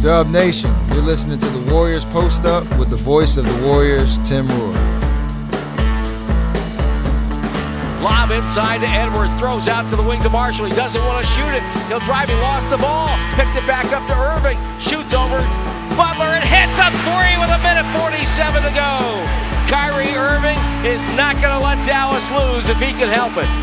Dub Nation, you're listening to the Warriors Post Up with the voice of the Warriors, Tim Roy. Lob inside to Edwards, throws out to the wing to Marshall. He doesn't want to shoot it. He'll drive, he lost the ball. Picked it back up to Irving, shoots over Butler and hits a three with 1:47 to go. Kyrie Irving is not going to let Dallas lose if he can help it.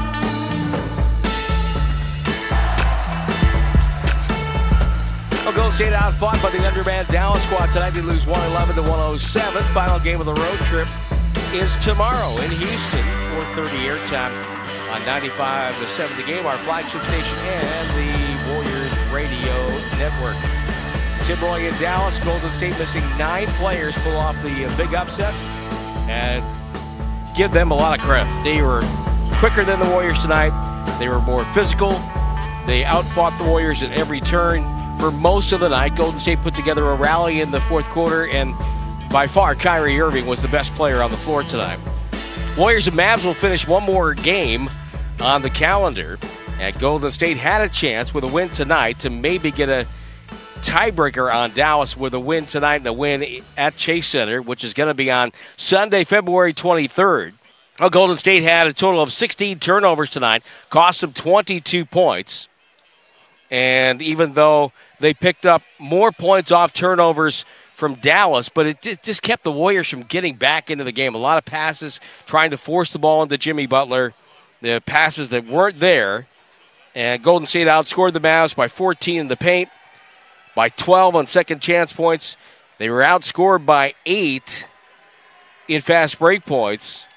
Well, Golden State outfought by the undermanned Dallas squad tonight. They lose 111 to 107. Final game of the road trip is tomorrow in Houston. 4:30 airtime on 95.7 The Game, our flagship station, and the Warriors Radio Network. Tim Roy in Dallas. Golden State missing 9 players, pull off the big upset, and give them a lot of credit. They were quicker than the Warriors tonight. They were more physical. They outfought the Warriors at every turn. For most of the night, Golden State put together a rally in the fourth quarter, and by far, Kyrie Irving was the best player on the floor tonight. Warriors and Mavs will finish one more game on the calendar, and Golden State had a chance with a win tonight to maybe get a tiebreaker on Dallas with a win tonight and a win at Chase Center, which is going to be on Sunday, February 23rd. Well, Golden State had a total of 16 turnovers tonight, cost them 22 points. And even though they picked up more points off turnovers from Dallas, but it just kept the Warriors from getting back into the game. A lot of passes trying to force the ball into Jimmy Butler, the passes that weren't there. And Golden State outscored the Mavs by 14 in the paint, by 12 on second chance points. They were outscored by 8 in fast break points.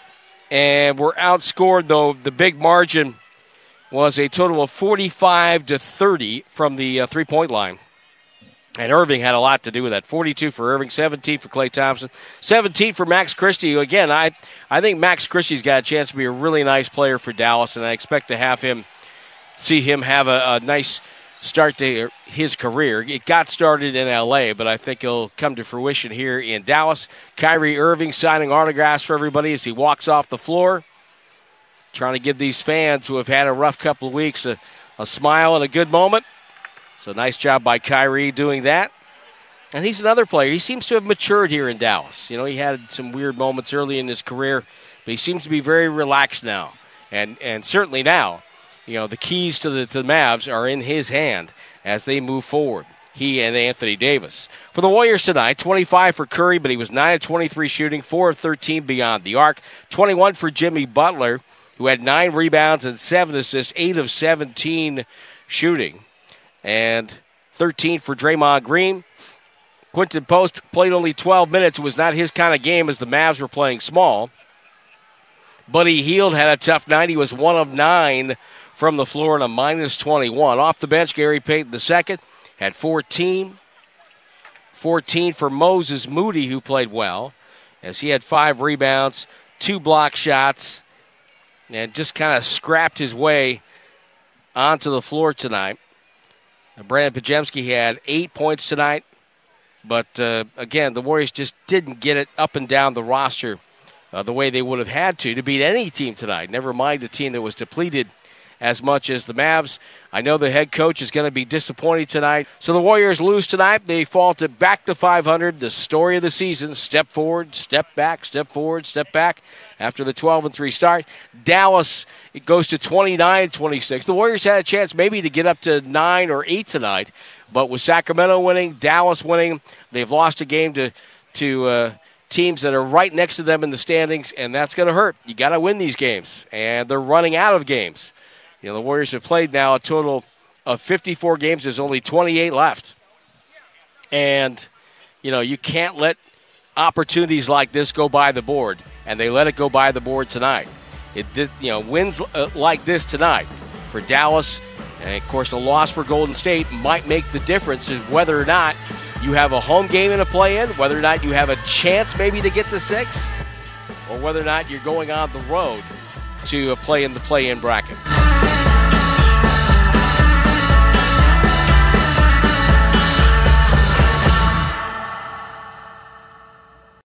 And were outscored, though, the big margin was a total of 45 to 30 from the three-point line. And Irving had a lot to do with that. 42 for Irving, 17 for Klay Thompson, 17 for Max Christie. Again, I think Max Christie's got a chance to be a really nice player for Dallas, and I expect to see him have a nice start to his career. It got started in L.A., but I think it'll come to fruition here in Dallas. Kyrie Irving signing autographs for everybody as he walks off the floor, trying to give these fans who have had a rough couple of weeks a smile and a good moment. So nice job by Kyrie doing that. And he's another player. He seems to have matured here in Dallas. You know, he had some weird moments early in his career, but he seems to be very relaxed now. And certainly now, you know, the keys to the Mavs are in his hand as they move forward. He and Anthony Davis. For the Warriors tonight, 25 for Curry, but he was 9 of 23 shooting, 4 of 13 beyond the arc. 21 for Jimmy Butler, who had 9 rebounds and 7 assists, 8 of 17 shooting. And 13 for Draymond Green. Quentin Post played only 12 minutes. It was not his kind of game as the Mavs were playing small. Buddy Hield had a tough night. He was 1 of 9 from the floor and a minus 21. Off the bench, Gary Payton II had 14. 14 for Moses Moody, who played well, as he had 5 rebounds, 2 block shots, and just kind of scrapped his way onto the floor tonight. Brandon Podziemski had 8 points tonight, but again, the Warriors just didn't get it up and down the roster the way they would have had to beat any team tonight, never mind a team that was depleted as much as the Mavs. I know the head coach is going to be disappointed tonight. So the Warriors lose tonight. They fall back to 500. The story of the season, step forward, step back, step forward, step back after the 12-3 start. Dallas, it goes to 29-26. The Warriors had a chance maybe to get up to 9 or 8 tonight, but with Sacramento winning, Dallas winning, they've lost a game to teams that are right next to them in the standings, and that's going to hurt. You got to win these games, and they're running out of games. You know, the Warriors have played now a total of 54 games. There's only 28 left. And, you know, you can't let opportunities like this go by the board, and they let it go by the board tonight. It did, you know, wins like this tonight for Dallas, and, of course, a loss for Golden State might make the difference in whether or not you have a home game in a play-in, whether or not you have a chance maybe to get to 6, or whether or not you're going on the road to play in the play-in bracket.